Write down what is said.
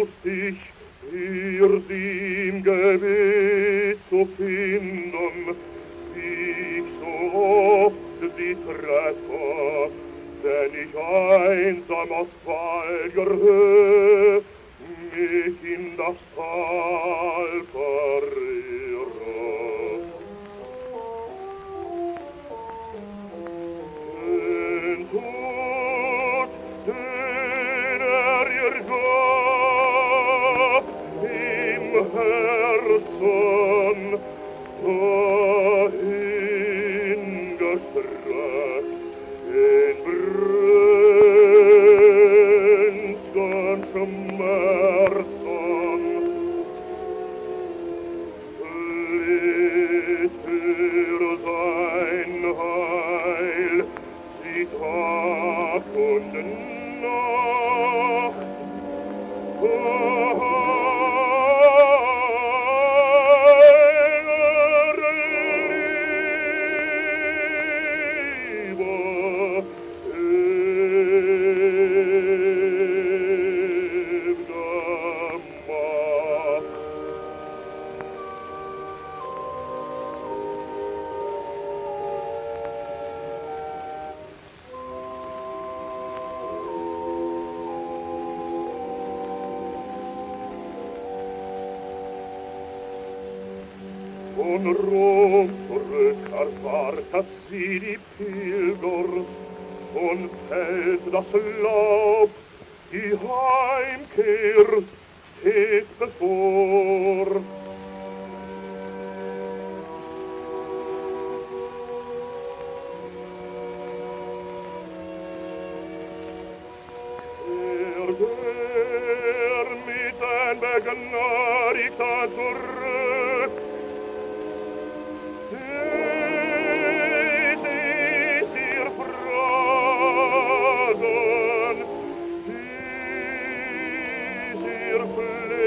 lustig, ihr sie im Gebet zu finden, wie ich so oft sie treffe, wenn ich einsam aus falscher Höhe mich in das Tal verirre. Den Tod, den ihr gab, im Herzen dahin gestreckt, den brennendsten Schmerzen, litt für sein Heil, sie Tag und Nacht. Von Rom zurück erwartet sie die Pilger, und fällt das Laub, die Heimkehr steht bevor. Der mit ein Begnadigter zurück, Fragen, die ihr